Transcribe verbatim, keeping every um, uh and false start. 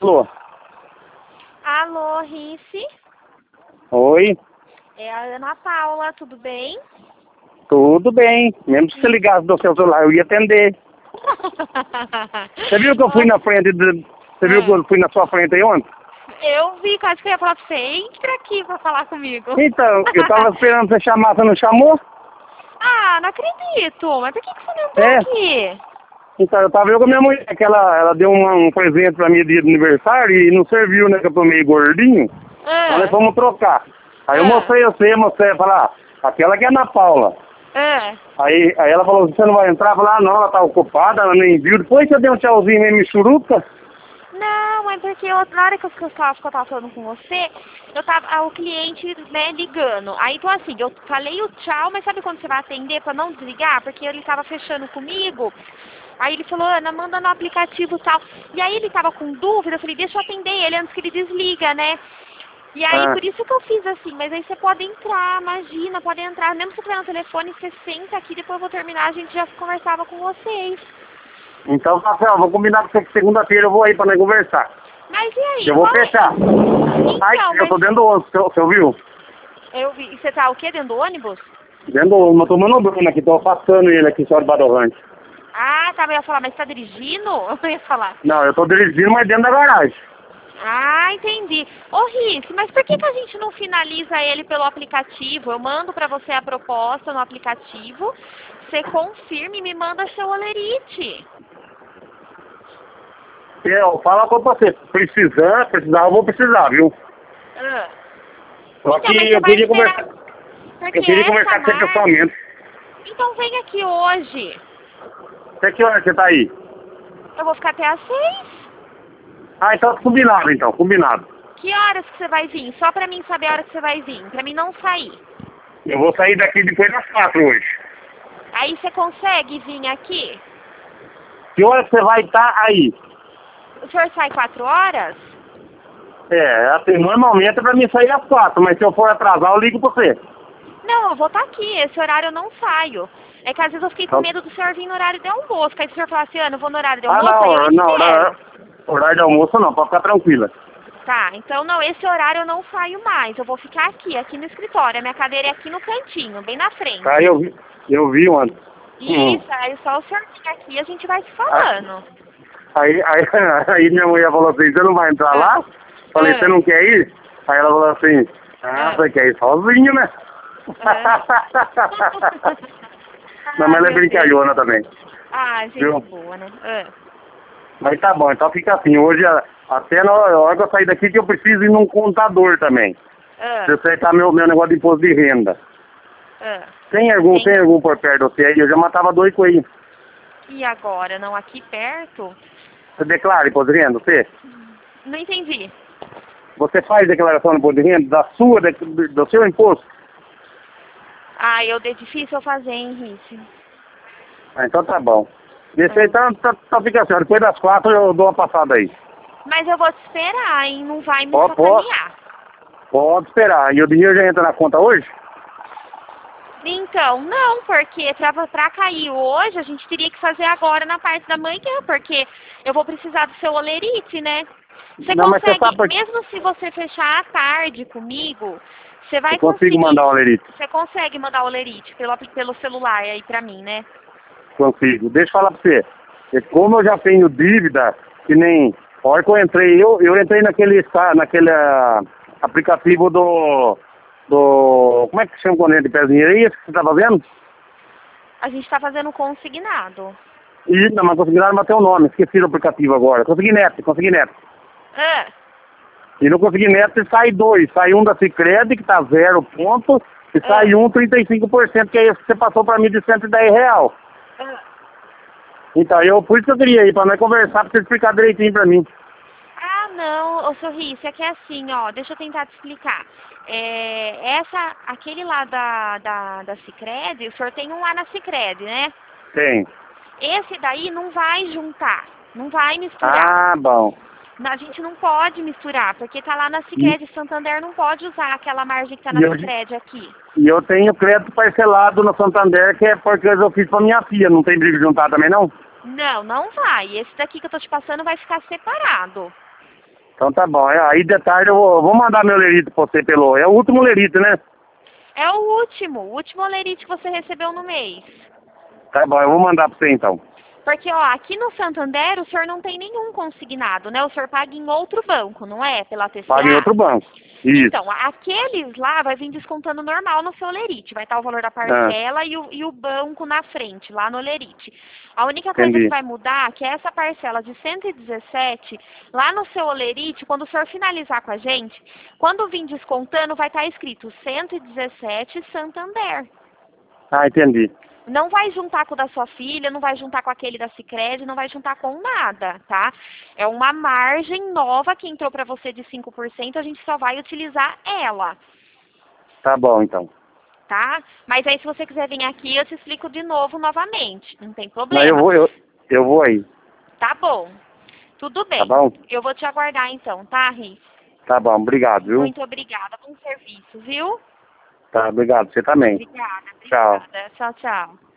Alô? Alô, Rice? Oi? É a Ana Paula, tudo bem? Tudo bem. Mesmo se você ligasse do seu celular, eu ia atender. Você viu que eu fui na frente de... Você viu que eu fui na sua frente aí ontem? Eu vi, quase que eu ia falar pra você. Entra aqui pra falar comigo. Então, eu tava esperando você chamar, você não chamou? Ah, não acredito. Mas por que, que você não entrou É. aqui? Então, eu tava eu com a minha mulher, que ela, ela deu uma, um presente pra mim dia de aniversário e não serviu, né, que eu tô meio gordinho. Ah, Então nós fomos trocar. Aí eu Ah. mostrei você, mostrei, falei, ah, aquela que é a Ana Paula. ah. Aí, aí ela falou, você não vai entrar? Eu falei, ah, não, ela tá ocupada, ela nem viu. Depois que eu dei um tchauzinho meio michuruca. Não, é porque eu, na hora que eu, que eu, tava, que eu tava falando com você, eu tava, ah, o cliente, né, ligando. Aí, então assim, eu falei o tchau, mas sabe quando você vai atender pra não desligar? Porque ele tava fechando comigo. Aí ele falou, Ana, manda no aplicativo e tal. E aí ele tava com dúvida, eu falei, deixa eu atender ele antes que ele desliga, né? E aí, Ah. por isso que eu fiz assim, mas aí você pode entrar, imagina, pode entrar. Mesmo se você estiver no telefone, você senta aqui, depois eu vou terminar, a gente já conversava com vocês. Então, Rafael, vou combinar com você que segunda-feira eu vou aí pra nós conversar. Mas e aí? Eu vou qual é? fechar. Então, Ai, eu mas tô dentro do ônibus, você, você ouviu? eu vi. E você tá o quê? Dentro do ônibus? Dentro do ônibus, eu tô manobrando aqui, tô passando ele aqui só de Badalrante. Ah, tá, eu ia falar, mas você tá dirigindo? Eu ia falar. Não, eu tô dirigindo, mas dentro da garagem. Ah, entendi. Ô, Rice, mas por que, que a gente não finaliza ele pelo aplicativo? Eu mando pra você a proposta no aplicativo, você confirma e me manda seu olerite. Eu falo com você, precisar, precisar, eu vou precisar, viu? Ah. Só Então, que mas você eu vai queria esperar- conversar, Porque eu queria essa conversar com você marca... pessoalmente. Então vem aqui hoje. Até que hora você tá aí? Eu vou ficar até às seis. Ah, então combinado então, combinado. Que horas que você vai vir? Só pra mim saber a hora que você vai vir, pra mim não sair. Eu vou sair daqui depois das quatro hoje. Aí você consegue vir aqui? Que hora que você vai estar aí? O senhor sai quatro horas? É, assim, normalmente é pra mim sair às quatro, mas se eu for atrasar eu ligo pra você. Não, eu vou estar aqui. Esse horário eu não saio. É que às vezes eu fiquei com Então- medo do senhor vir no horário de almoço. Que aí se o senhor falar assim, Ana, eu vou no horário de Ah, almoço, aí eu não, não, espero. não, horário de almoço não, pode ficar tranquila. Tá, então não, esse horário eu não saio mais. Eu vou ficar aqui, aqui no escritório. A minha cadeira é aqui no cantinho, bem na frente. Aí eu vi, eu vi ontem. Isso, aí só o senhor fica aqui e a gente vai se falando. Aí, aí, aí minha mulher falou assim, você não vai entrar lá? Falei, É. você não quer ir? Aí ela falou assim, ah, É. você quer ir sozinho, né? Não, mas ela é Ai, meu brincalhona também. Deus. Ah, gente Viu? boa, né? É. Mas tá bom, então fica assim, hoje a- até na hora que eu sair daqui que eu preciso ir num contador também. É. Pra eu acertar meu, meu negócio de imposto de renda. É. Tem algum, Tem. tem algum por perto de você aí? Eu já matava dois coelhos. E agora? Não, aqui perto? Você declara imposto de renda, você? Não entendi. Você faz declaração de imposto de renda da sua, de- do, do seu imposto? Ah, eu de difícil eu fazer, hein, Rice? Ah, então tá bom. Deixa aí, então, tá, tá, fica assim, ó, depois das quatro eu dou uma passada aí. Mas eu vou te esperar, hein? Não vai me Ó, pô. sacanear. Pode esperar. E o dinheiro já entra na conta hoje? Então, não, porque pra, pra cair hoje, a gente teria que fazer agora na parte da manhã, porque eu vou precisar do seu olerite, né? Você Não, mas você consegue, sabe por- mesmo se você fechar à tarde comigo, você vai Eu consigo conseguir... mandar o lerite. Você consegue mandar o olerite pelo, apli- pelo celular aí pra mim, né? Consigo. Deixa eu falar pra você. É, como eu já tenho dívida, que nem... A hora que eu entrei, eu, eu entrei naquele, esta- naquele ah, aplicativo do... do... Como é que chama quando entra de pezinho? É isso que você tá fazendo? A gente tá fazendo consignado. E, não, mas consegui não bater o nome. Esqueci do aplicativo agora. Consegui neto, consegui neto. Ah, E não consegui neto, sai dois. Sai um da Sicredi, que tá zero ponto, e sai um trinta e cinco por cento, que é esse que você passou pra mim de cento e dez real. ah. Então, eu, por isso que eu queria ir, pra nós conversar, pra você explicar direitinho pra mim. Ah, não, ô Sorriso, é que é assim, ó, deixa eu tentar te explicar. É, essa, aquele lá da, da, da Sicredi, o senhor tem um lá na Sicredi, né? Tem. Esse daí não vai juntar, não vai misturar. Ah, bom. A gente não pode misturar, porque tá lá na Sicredi, Santander não pode usar aquela margem que tá na E eu- Sicredi aqui. E eu tenho crédito parcelado no Santander, que é porque eu fiz pra minha filha. Não tem briga de juntar também, não? Não, não vai. Esse daqui que eu tô te passando vai ficar separado. Então tá bom. Aí de tarde eu vou, vou mandar meu lerite pra você pelo... É o último lerite, né? É o último, o último lerite que você recebeu no mês. Tá bom, eu vou mandar pra você então. Porque, ó, aqui no Santander o senhor não tem nenhum consignado, né? O senhor paga em outro banco, não é? Pela T C A? Paga em outro banco. Isso. Então, aqueles lá vai vir descontando normal no seu lerite. Vai estar o valor da parcela ah. e, o, e o banco na frente, lá no lerite. A única coisa Entendi. que vai mudar é que essa parcela de cento e dezessete, lá no seu lerite, quando o senhor finalizar com a gente, quando vir descontando, vai estar escrito cento e dezessete Santander. Ah, entendi. Não vai juntar com o da sua filha, não vai juntar com aquele da Sicredi, não vai juntar com nada, tá? É uma margem nova que entrou para você de cinco por cento, a gente só vai utilizar ela. Tá bom, então. Tá? Mas aí se você quiser vir aqui, eu te explico de novo, novamente. Não tem problema. Não, eu vou, eu, eu vou aí. Tá bom. Tudo bem. Tá bom? Eu vou te aguardar então, tá, Riz? Tá bom, obrigado, viu? Muito obrigada. Bom serviço, viu? Tá, obrigado. Você também. Obrigada. Tchau. Obrigada. Tchau, tchau.